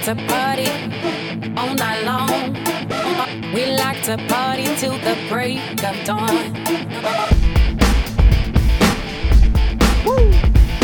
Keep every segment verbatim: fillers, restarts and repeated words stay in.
to party all night long. We like to party till the break of dawn. Woo!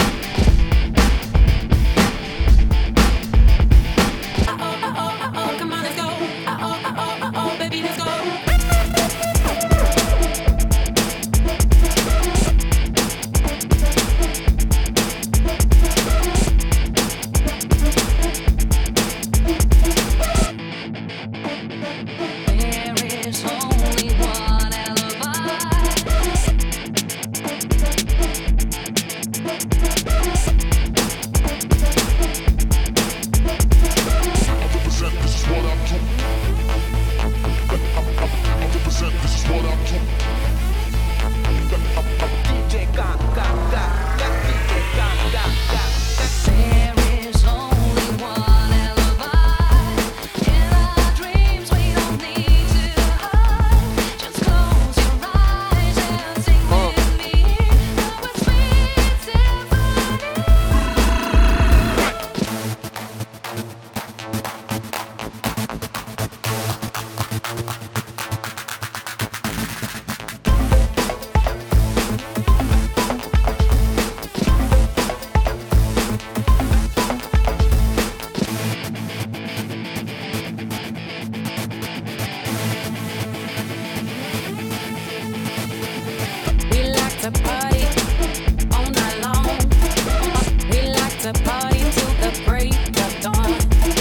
Party all night long. We like to party till the break of dawn.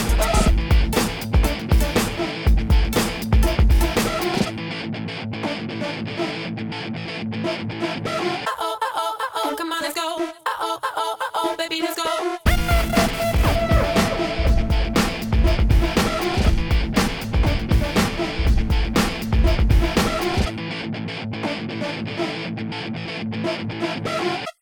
Uh oh, uh oh, uh oh, come on, let's go. Uh oh, uh oh, uh oh, baby, let's go.